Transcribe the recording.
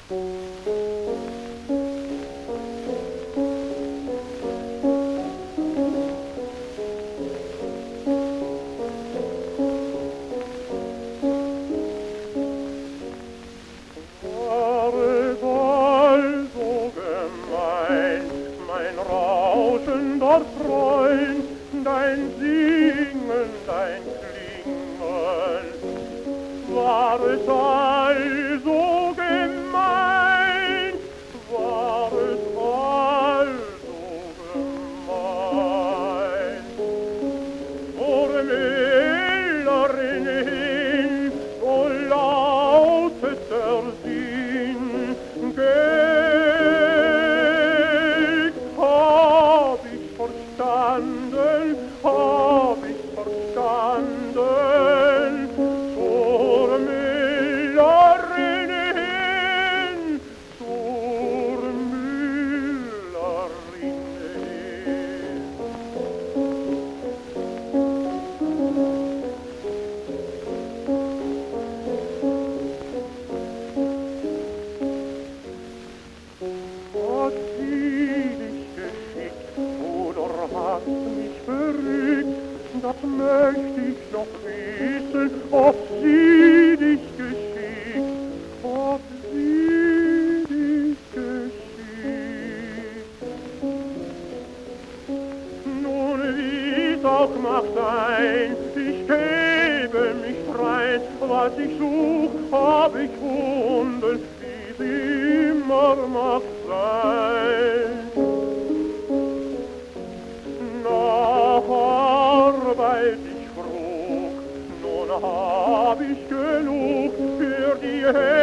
Rauschender Freund, dein Singen, dein Klingen, war es also gemein, war es also gemein. Vor Müllerin hin, so lautet der Sinn, hab ich verstanden, zur Müllerin hin, zur Müllerin hin. Hat sie dich geschickt oder hat mich verrückt, das möchte ich noch wissen, ob sie dich geschickt, ob sie dich geschickt. Nun, wie's auch mag sein, ich gebe mich drein, was ich such, hab ich gefunden, wie's immer mag sein. Arbeit ich frug, nun hab ich genug für die Hände.